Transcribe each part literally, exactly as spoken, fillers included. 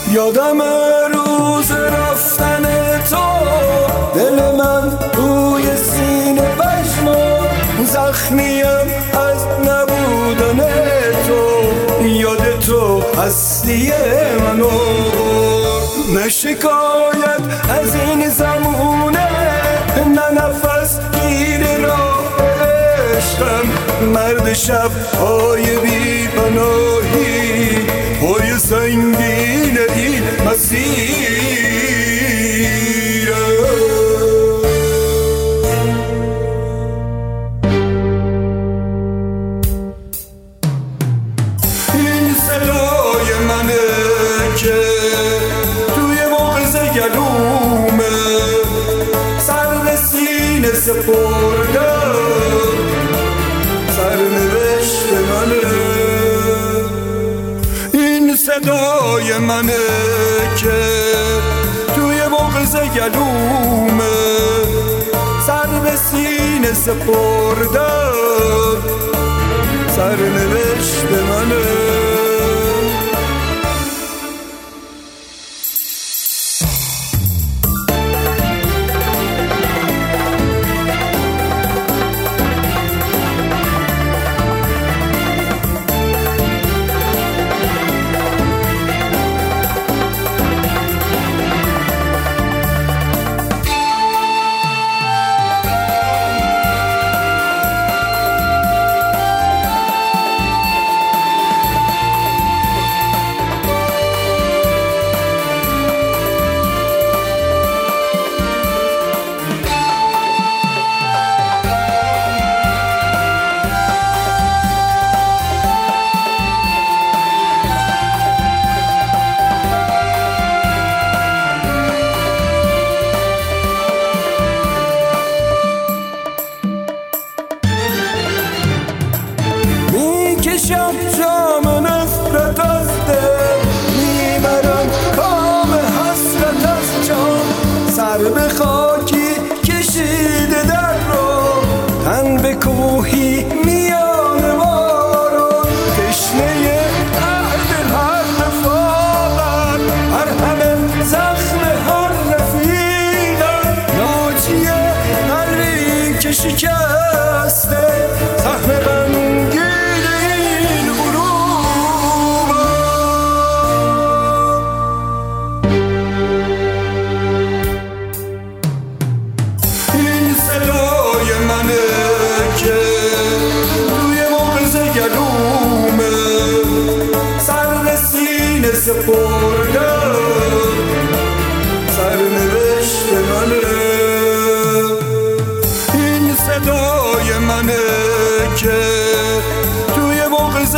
یادم روز رفتن تو، دل من روی سینه پشمان، زخمیم از نبودن تو، یاد تو هستی منو. نه شکایت از این زمونه، نه نفس گیر راه عشقم، مرد شب های بی پناهی، پای سنگین این مسیر. این صدای منه که توی مغز گلومه، سر به سینه سپردم، سرنوشت منه. این صدای منه که توی مغز گلومه، سر به سینه سپردم، سرنوشت منه. میکشم جام نفرت از دل، میبرم کام حسرت از جان، سر به خاکی کشیده در رو، تن به کوهی میان بارون، تشنه عهد هر رفاقت، هر همه زخم هر رفیقم، ناجی قلبی که شکسته، سهم غمگین سپردم، سرنوشت منه. این صدای منه که توی مغز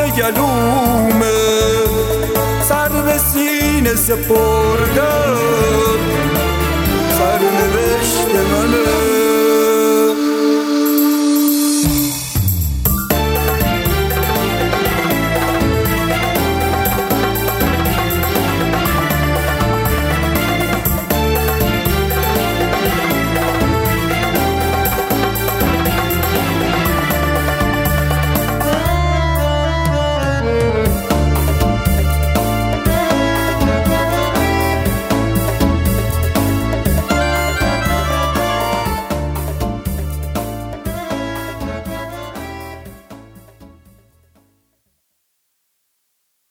گلومه، سر به سینه سپردم،